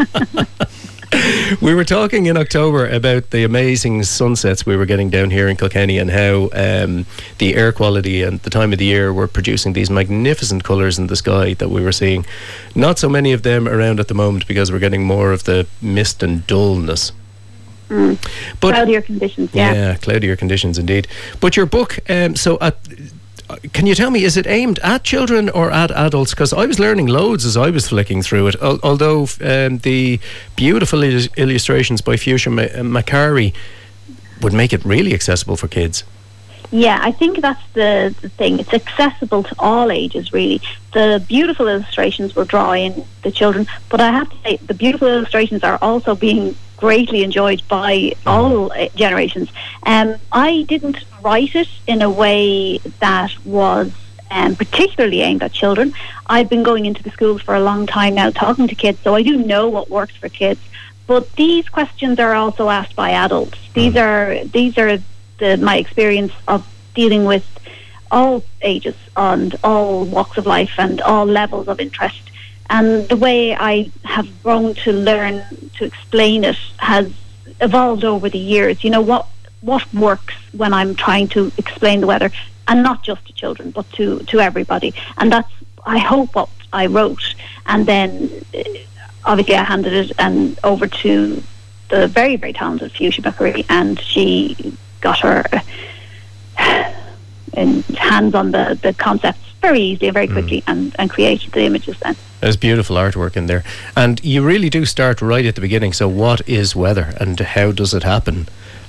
We were talking in October about the amazing sunsets we were getting down here in Kilkenny, and how the air quality and the time of the year were producing these magnificent colours in the sky that we were seeing. Not so many of them around at the moment because we're getting more of the mist and dullness. But cloudier conditions, yeah, cloudier conditions indeed. But your book, can you tell me, is it aimed at children or at adults? Because I was learning loads as I was flicking through it, although the beautiful illustrations by Fuchsia Macari would make it really accessible for kids. Yeah, I think that's the thing. It's accessible to all ages, really. The beautiful illustrations will draw in the children, but I have to say the beautiful illustrations are also being greatly enjoyed by all generations. I didn't write it in a way that was particularly aimed at children. I've been going into the schools for a long time now, talking to kids, so I do know what works for kids. But these questions are also asked by adults. These are my experience of dealing with all ages and all walks of life and all levels of interest. And the way I have grown to learn to explain it has evolved over the years. You know, what works when I'm trying to explain the weather, and not just to children, but to everybody. And that's, I hope, what I wrote. And then, obviously, I handed it over to the very, very talented Fuchsia Macari, and she got her hands on the concepts very easily and very quickly, and created the images then. There's beautiful artwork in there. And you really do start right at the beginning. So what is weather and how does it happen?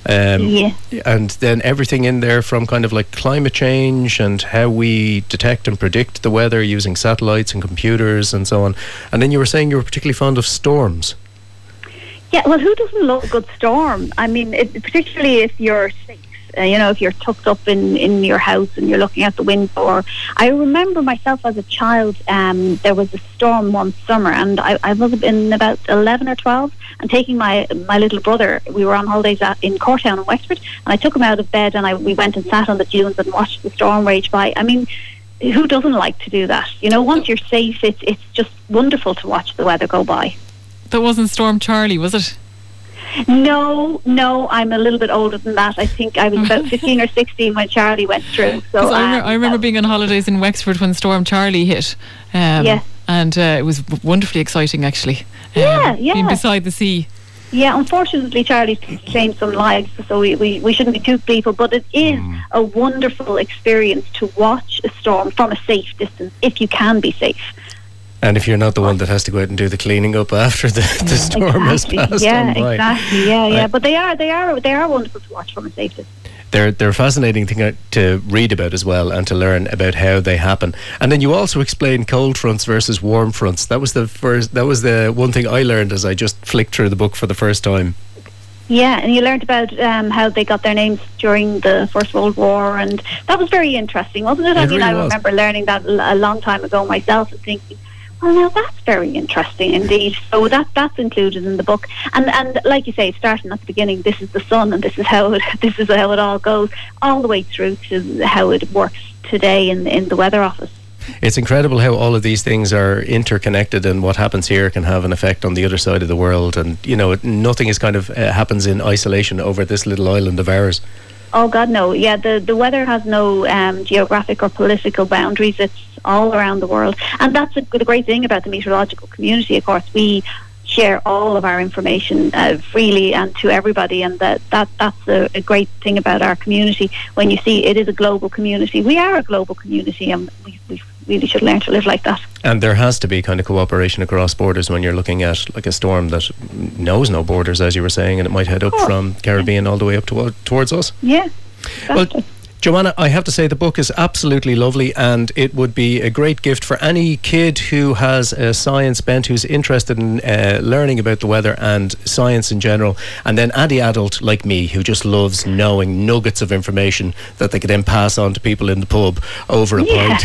And then everything in there from kind of like climate change and how we detect and predict the weather using satellites and computers and so on. And then you were saying you were particularly fond of storms. Yeah, well, who doesn't love a good storm? I mean, particularly if you're safe. If you're tucked up in your house and you're looking out the window. Or I remember myself as a child, there was a storm one summer, and I must have been about 11 or 12, and taking my little brother, we were on holidays in Courtown in Wexford, and I took him out of bed and we went and sat on the dunes and watched the storm rage by. I mean, who doesn't like to do that? Once you're safe, it's just wonderful to watch the weather go by. That wasn't Storm Charlie, was it? No, I'm a little bit older than that. I think I was about 15 or 16 when Charlie went through. So I remember being on holidays in Wexford when Storm Charlie hit. And it was wonderfully exciting, actually. Being beside the sea. Yeah, unfortunately, Charlie's claimed some lives, so we shouldn't be too gleeful, but it is a wonderful experience to watch a storm from a safe distance, if you can be safe. And if you're not the one that has to go out and do the cleaning up after the storm has passed on by. Exactly. Yeah. But they are wonderful to watch from a safe distance. They're a fascinating thing to read about as well, and to learn about how they happen. And then you also explain cold fronts versus warm fronts. That was the one thing I learned as I just flicked through the book for the first time. Yeah, and you learned about how they got their names during the First World War, and that was very interesting, wasn't it? I remember learning that a long time ago myself and thinking, well, now that's very interesting indeed. So that's included in the book, and like you say, starting at the beginning, this is the sun, and this is how it all goes, all the way through to how it works today in the weather office. It's incredible how all of these things are interconnected, and what happens here can have an effect on the other side of the world. And nothing is kind of happens in isolation over this little island of ours. Oh God, no! Yeah, the weather has no geographic or political boundaries. It's all around the world, and that's the great thing about the meteorological community. Of course, we share all of our information freely and to everybody, and that's a great thing about our community. When you see it is a global community, we are a global community, and we really should learn to live like that. And there has to be kind of cooperation across borders when you're looking at like a storm that knows no borders, as you were saying, and it might head up from Caribbean all the way up towards us. Yeah. Well, Joanna, I have to say the book is absolutely lovely, and it would be a great gift for any kid who has a science bent, who's interested in learning about the weather and science in general, and then any adult like me who just loves knowing nuggets of information that they could then pass on to people in the pub over a pint.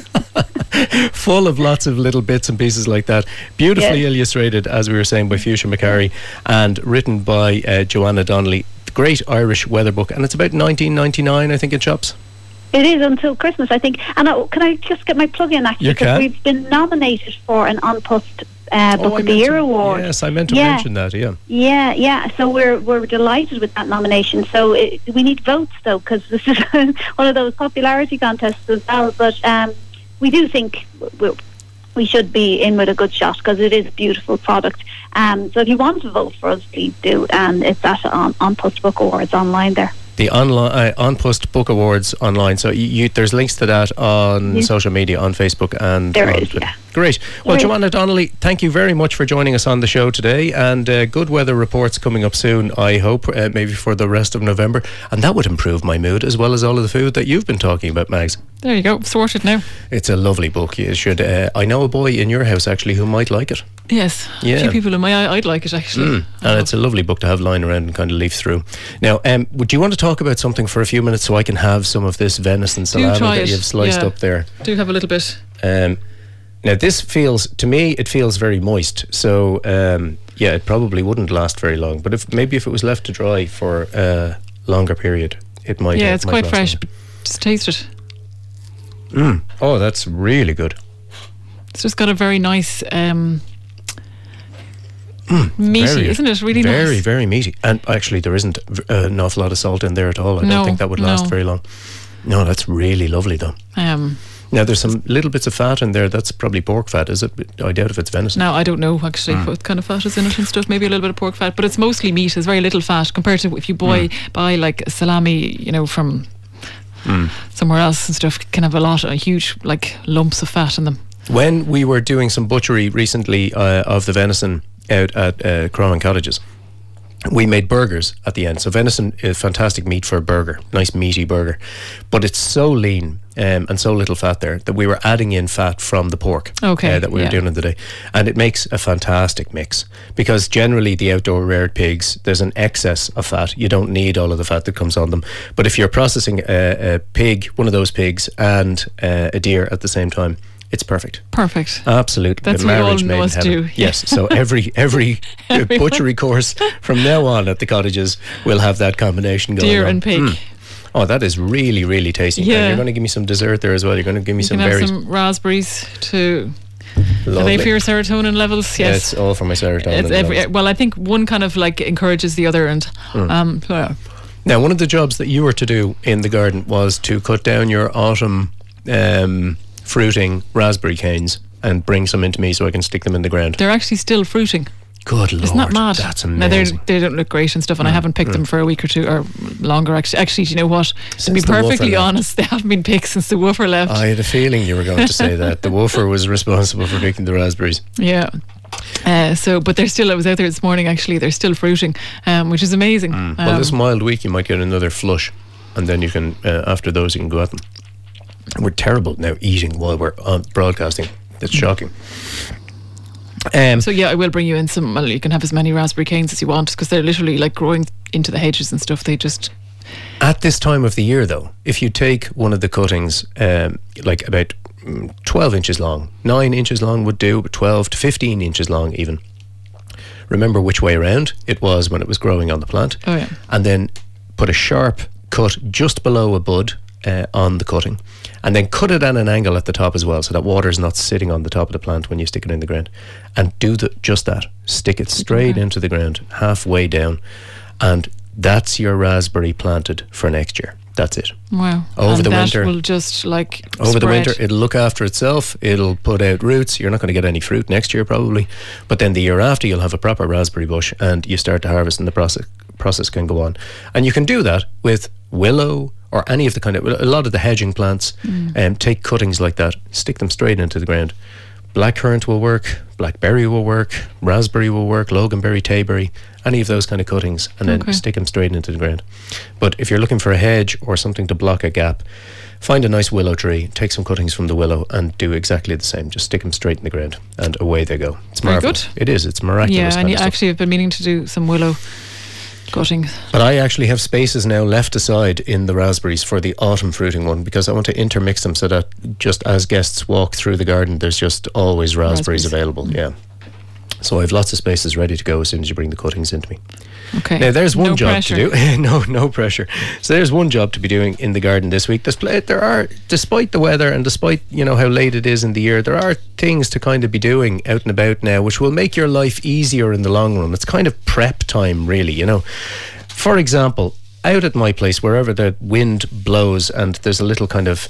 Full of lots of little bits and pieces like that. Beautifully illustrated, as we were saying, by Fuchsia McCarry, and written by Joanna Donnelly. Great Irish weather book, and it's about $19.99, I think, in shops. It is until Christmas, I think. And can I just get my plug in, actually? Because we've been nominated for an An Post Book of the Year award. Yes, I meant to mention that. Yeah. So we're delighted with that nomination. So we need votes, though, because this is one of those popularity contests as well. But we do think we should be in with a good shot, because it is a beautiful product. So if you want to vote for us, please do. And it's at An Post Book Awards online there. The online An Post Book Awards online. So there's links to that on social media, on Facebook and there on is, Twitter. Great. Well, Joanna Donnelly, thank you very much for joining us on the show today, and good weather reports coming up soon, I hope, maybe for the rest of November, and that would improve my mood, as well as all of the food that you've been talking about, Mags. There you go, sorted now. It's a lovely book. You should. I know a boy in your house actually who might like it. Yes, a few people in my I'd like it actually. And it's a lovely book to have lying around and kind of leaf through. Now, would you want to talk about something for a few minutes so I can have some of this venison salami that you've sliced up there? Do have a little bit. Now, this feels very moist, so it probably wouldn't last very long. But if it was left to dry for a longer period, it might. Yeah, it's quite fresh. But just taste it. Oh, that's really good. It's just got a very nice meaty, isn't it? Really very, nice. Very meaty. And actually, there isn't an awful lot of salt in there at all. I don't think that would last very long. No, that's really lovely, though. Now there's some little bits of fat in there. That's probably pork fat, is it? I doubt if it's venison. Now I don't know actually what kind of fat is in it and stuff. Maybe a little bit of pork fat, but it's mostly meat. There's very little fat compared to if you buy like salami, from somewhere else and stuff. Can have a huge like lumps of fat in them. When we were doing some butchery recently of the venison out at Cromwell Cottages, we made burgers at the end. So venison is fantastic meat for a burger, nice meaty burger, but it's so lean and so little fat there that we were adding in fat from the pork that we were doing in the day, and it makes a fantastic mix, because generally the outdoor reared pigs, there's an excess of fat. You don't need all of the fat that comes on them, but if you're processing a pig, one of those pigs, and a deer at the same time, it's perfect. Perfect. Absolutely. That's what all of us do. Yes. So every butchery course from now on at the cottages will have that combination going on. Deer and pig. Oh, that is really, really tasty. Yeah. And you're going to give me some dessert there as well. You're going to give me some berries. Have some raspberries to... Lovely. Are they for your serotonin levels? Yes. Yeah, it's all for my serotonin levels. Well, I think one kind of like encourages the other. And now, one of the jobs that you were to do in the garden was to cut down your autumn fruiting raspberry canes and bring some into me so I can stick them in the ground. They're actually still fruiting. Good Lord. Isn't that mad? That's amazing. Now they don't look great and stuff, and I haven't picked them for a week or two or longer. Actually, do you know what? To be perfectly honest, they haven't been picked since the woofer left. I had a feeling you were going to say that. The woofer was responsible for picking the raspberries. Yeah. But they're still, I was out there this morning actually, they're still fruiting, which is amazing. Well, this mild week you might get another flush, and then you can, after those, you can go at them. We're terrible now eating while we're on broadcasting. That's shocking. So yeah, I will bring you in some. Well, you can have as many raspberry canes as you want, because they're literally like growing into the hedges and stuff. They just... At this time of the year, though, if you take one of the cuttings, like about 12 inches long, 9 inches long would do, but 12 to 15 inches long even. Remember which way around it was when it was growing on the plant. Oh yeah. And then put a sharp cut just below a bud on the cutting, and then cut it at an angle at the top as well, so that water is not sitting on the top of the plant when you stick it in the ground. And do just that. Stick it straight into the ground, halfway down, and that's your raspberry planted for next year. That's it. Wow. Over the winter, will just like over spread. the winter, it'll look after itself. It'll put out roots. You're not going to get any fruit next year probably, but then the year after you'll have a proper raspberry bush, and you start to harvest, and the process can go on. And you can do that with willow or any of the kind of, a lot of the hedging plants. Take cuttings like that, stick them straight into the ground. Blackcurrant will work, blackberry will work, raspberry will work, loganberry, tayberry, any of those kind of cuttings, and then stick them straight into the ground. But if you're looking for a hedge or something to block a gap, find a nice willow tree, take some cuttings from the willow, and do exactly the same. Just stick them straight in the ground, and away they go. It's marvellous. Very good. It is. It's miraculous. Yeah, and actually I've been meaning to do some willow cutting. But I actually have spaces now left aside in the raspberries for the autumn fruiting one, because I want to intermix them so that just as guests walk through the garden, there's just always raspberries available. Yeah. So I have lots of spaces ready to go as soon as you bring the cuttings into me. Okay. Now there's one job pressure. to do. No pressure. So there's one job to be doing in the garden this week. There are, despite the weather and despite how late it is in the year, there are things to kind of be doing out and about now, which will make your life easier in the long run. It's kind of prep time, really. For example, out at my place, wherever the wind blows and there's a little kind of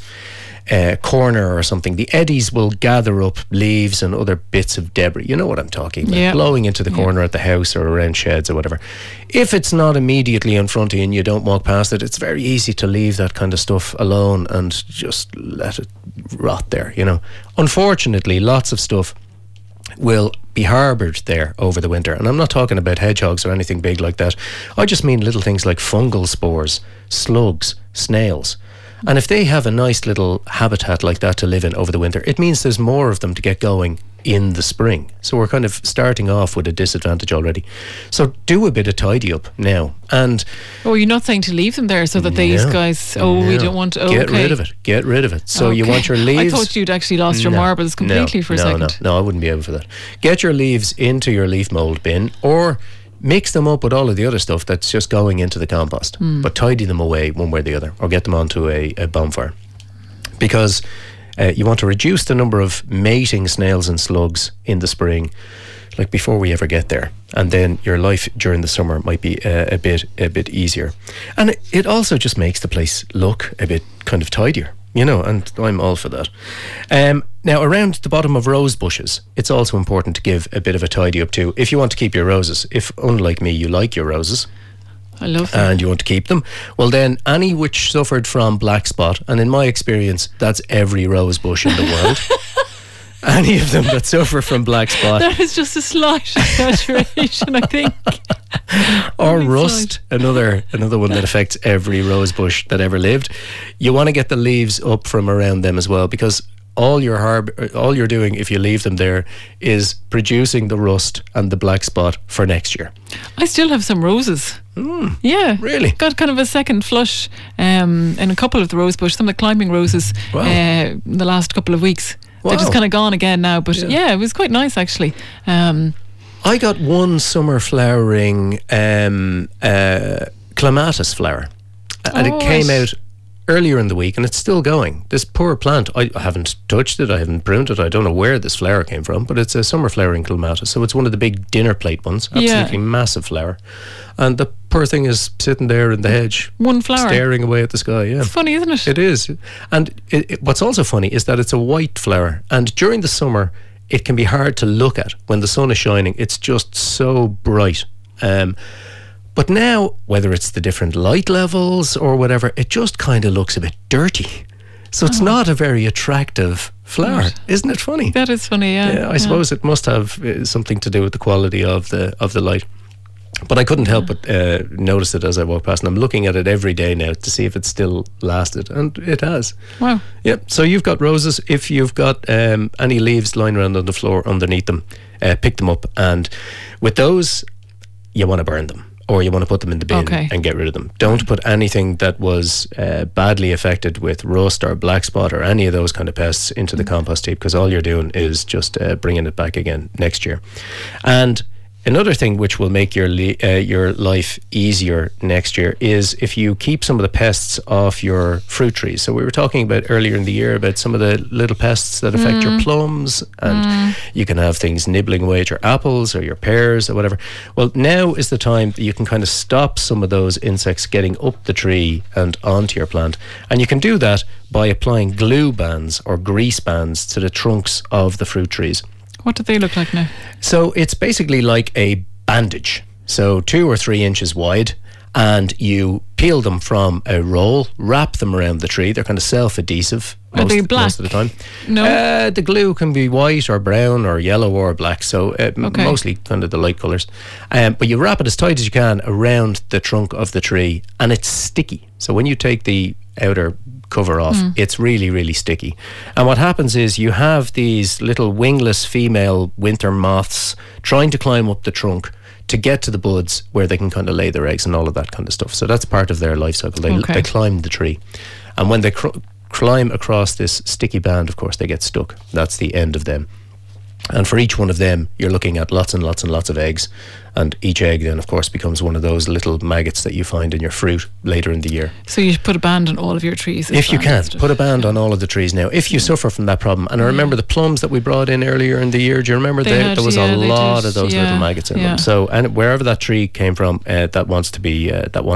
corner or something, the eddies will gather up leaves and other bits of debris. You know what I'm talking about. Blowing into the corner at the house or around sheds or whatever. If it's not immediately in front of you and you don't walk past it, it's very easy to leave that kind of stuff alone and just let it rot there. Unfortunately, lots of stuff will be harboured there over the winter, and I'm not talking about hedgehogs or anything big like that. I just mean little things like fungal spores, slugs, snails. And if they have a nice little habitat like that to live in over the winter, it means there's more of them to get going in the spring. So we're kind of starting off with a disadvantage already. So do a bit of tidy up now. And you're not saying to leave them there so that these guys, we don't want to... Get rid of it. So you want your leaves... I thought you'd actually lost your marbles completely for a second. No, I wouldn't be able for that. Get your leaves into your leaf mould bin, or mix them up with all of the other stuff that's just going into the compost, but tidy them away one way or the other, or get them onto a bonfire, because you want to reduce the number of mating snails and slugs in the spring, like before we ever get there, and then your life during the summer might be a bit easier. And it also just makes the place look a bit kind of tidier. and I'm all for that. Now, around the bottom of rose bushes, it's also important to give a bit of a tidy up too. If you want to keep your roses, if, unlike me, you like your roses, I love them, and you want to keep them, well then, any which suffered from black spot, and in my experience, that's every rose bush in the world. Any of them that suffer from black spot. That is just a slight exaggeration, I think. Or rust, another one that affects every rose bush that ever lived. You want to get the leaves up from around them as well, because all you're doing if you leave them there is producing the rust and the black spot for next year. I still have some roses. Yeah, really? Got kind of a second flush in a couple of the rose bush, some of the climbing roses. Wow. In the last couple of weeks. Wow. They're just kind of gone again now, but yeah, it was quite nice actually. I got one summer flowering clematis flower, and it came out earlier in the week, and it's still going. This poor plant, I haven't touched it, I haven't pruned it, I don't know where this flower came from, but it's a summer flowering clematis, so it's one of the big dinner plate ones, absolutely massive flower, and the poor thing is sitting there in the hedge, one flower, staring away at the sky. Yeah, it's funny, isn't it? It is. And what's also funny is that it's a white flower, and during the summer it can be hard to look at when the sun is shining. It's just so bright. But now, whether it's the different light levels or whatever, it just kind of looks a bit dirty. So it's not a very attractive flower. Right. Isn't it funny? That is funny, yeah. I suppose it must have something to do with the quality of the light. But I couldn't help but notice it as I walked past, and I'm looking at it every day now to see if it still lasted, and it has. Wow. Yep. So you've got roses. If you've got any leaves lying around on the floor underneath them, pick them up, and with those, you want to burn them, or you want to put them in the bin and get rid of them. Don't put anything that was badly affected with rust or black spot or any of those kind of pests into the compost heap, because all you're doing is just bringing it back again next year. And another thing which will make your life easier next year is if you keep some of the pests off your fruit trees. So we were talking about earlier in the year about some of the little pests that affect your plums, and you can have things nibbling away at your apples or your pears or whatever. Well, now is the time that you can kind of stop some of those insects getting up the tree and onto your plant. And you can do that by applying glue bands or grease bands to the trunks of the fruit trees. What do they look like now? So it's basically like a bandage, so 2 or 3 inches wide, and you peel them from a roll, wrap them around the tree. They're kind of self-adhesive. Are they black? Most of the time. No. The glue can be white or brown or yellow or black, so mostly kind of the light colours. But you wrap it as tight as you can around the trunk of the tree, and it's sticky. So when you take the outer cover off, it's really, really sticky. And what happens is you have these little wingless female winter moths trying to climb up the trunk to get to the buds where they can kind of lay their eggs and all of that kind of stuff. So that's part of their life cycle. They climb the tree, and when they climb across this sticky band, of course they get stuck. That's the end of them. And for each one of them, you're looking at lots and lots and lots of eggs. And each egg then, of course, becomes one of those little maggots that you find in your fruit later in the year. So you should put a band on all of your trees. If you can, put a band on all of the trees now. If you suffer from that problem. And I remember the plums that we brought in earlier in the year. Do you remember there was a lot of those little maggots in them? So, and wherever that tree came from, that wants to be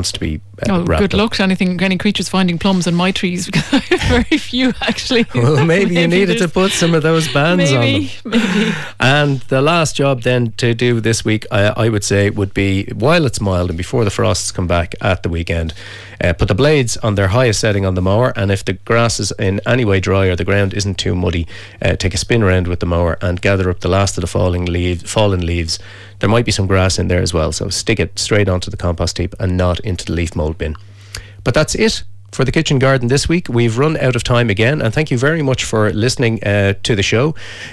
wrapped good luck to any creatures finding plums on my trees, because I have very few actually. Well, maybe you needed to put some of those bands on them. Maybe. And the last job then to do this week, I would say, would be, while it's mild and before the frosts come back at the weekend, put the blades on their highest setting on the mower, and if the grass is in any way dry or the ground isn't too muddy, take a spin around with the mower and gather up the last of the fallen leaves. There might be some grass in there as well, so stick it straight onto the compost heap and not into the leaf mould bin. But that's it for the Kitchen Garden this week. We've run out of time again, and thank you very much for listening to the show.